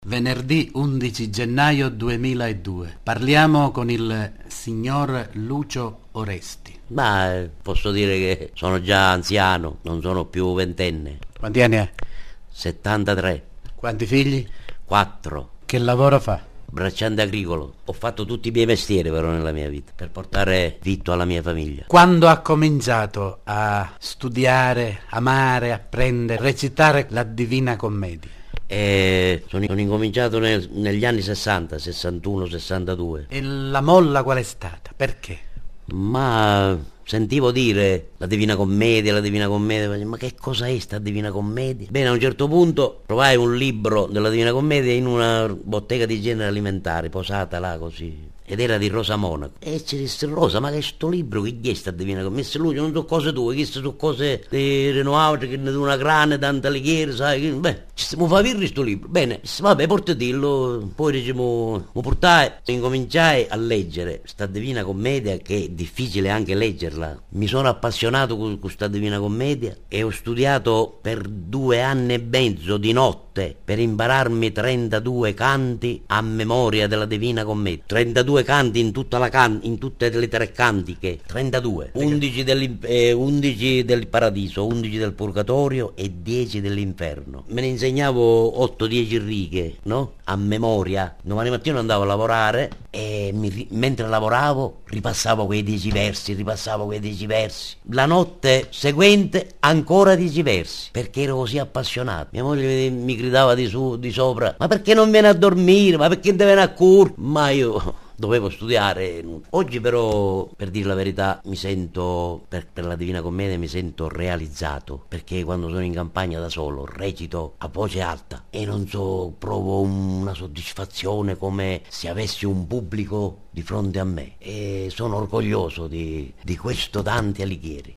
Venerdì 11 gennaio 2002. Parliamo con il signor Lucio Oresti. Ma posso dire che sono già anziano, non sono più ventenne. Quanti anni ha? 73. Quanti figli? 4. Che lavoro fa? Bracciante agricolo. Ho fatto tutti i miei mestieri però nella mia vita, per portare vitto alla mia famiglia. Quando ha cominciato a studiare, amare, apprendere, recitare la Divina Commedia? Sono incominciato negli anni 60, 61, 62. E la molla qual è stata? Perché? Ma sentivo dire la Divina Commedia, ma che cosa è sta Divina Commedia? Bene, a un certo punto trovai un libro della Divina Commedia in una bottega di generi alimentari, posata là così, ed era di Rosa Monaco. E ci disse: Rosa, ma che sto libro, che gli è sta Divina Commedia? Messe lui, non so cose tue, queste sono cose di Renoir, che di una grana, tanta alighiera, sai? Beh, ci stiamo fa virri sto libro. Bene, vabbè, portatelo. Poi diciamo, lo portai, incominciai a leggere sta Divina Commedia, che è difficile anche leggerla. Mi sono appassionato con questa Divina Commedia e ho studiato per 2 anni e mezzo di notte per impararmi 32 canti a memoria della Divina Commedia. 32 canti in tutta in tutte le 3 cantiche, 32. 11 del paradiso, 11 del purgatorio e 10 dell'inferno. Me ne insegnavo 8-10 righe, no? A memoria. Domani mattina andavo a lavorare e mentre lavoravo ripassavo quei 10 versi. La notte seguente ancora 10 versi, perché ero così appassionato. Mia moglie mi gridava di sopra: ma perché non viene a dormire? Ma perché deve venire a cur? Ma io dovevo studiare. Oggi però, per dire la verità, mi sento, per la Divina Commedia mi sento realizzato, perché quando sono in campagna da solo recito a voce alta e non so, provo una soddisfazione come se avessi un pubblico di fronte a me, e sono orgoglioso di questo Dante Alighieri.